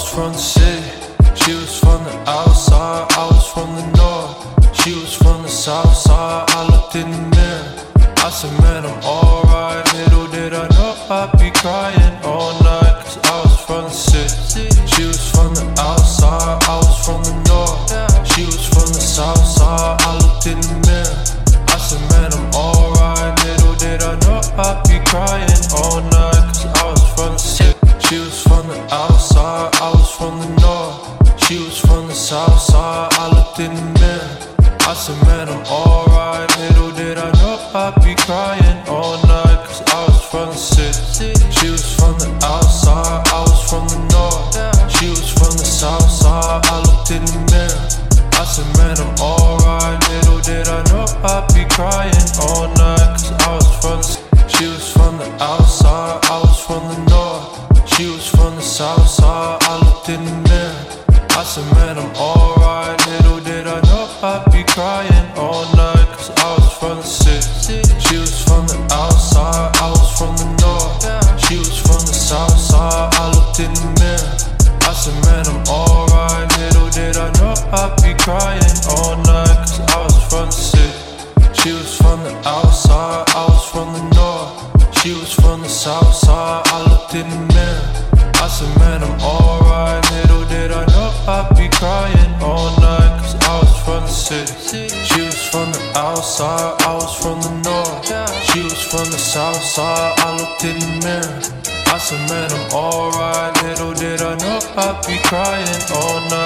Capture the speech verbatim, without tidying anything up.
from the city, she was from the outside, I was from the north. She was from the south side, I looked in the mirror, I said, man, I'm alright. Little did I know I'd be crying all night, cause I was from the city. She was from the outside, I was from the north. She was from the south side, I looked in the mirror, I said, man, I'm alright. Little did I know I'd be crying all night, cause I was from the city. She was from the outside, I was from the north. She was from the south side, I looked in the mirror, I said, man, I'm alright. Little did I know I'd be crying all night, cause I was from the city. She was from the outside, I was from the north. She was from the south side, I looked in the mirror, I said, man, I'm alright. Little did I know I'd be crying all night, cause I was from the city. She was from the outside, I was from the north. She was from the south side, I looked in the mirror, I said, man, I'm alright. Little did I know I'd be crying all night, cause I was from the city. She was from the outside, I was from the north. She was from the south side, I looked in the mirror, I said, man, I'm alright. Little did I know I'd be crying all night, cause I was from the city. She was from the outside, I was from the north. She was from the south side, I looked in the mirror, I said, man, I'm alright. Little did I know I'd be crying all night, cause I was from the city. She was from the outside, I was from the north. She was from the south side, I looked in the mirror, I said, man, I'm alright. Little did I know I'd be crying all night.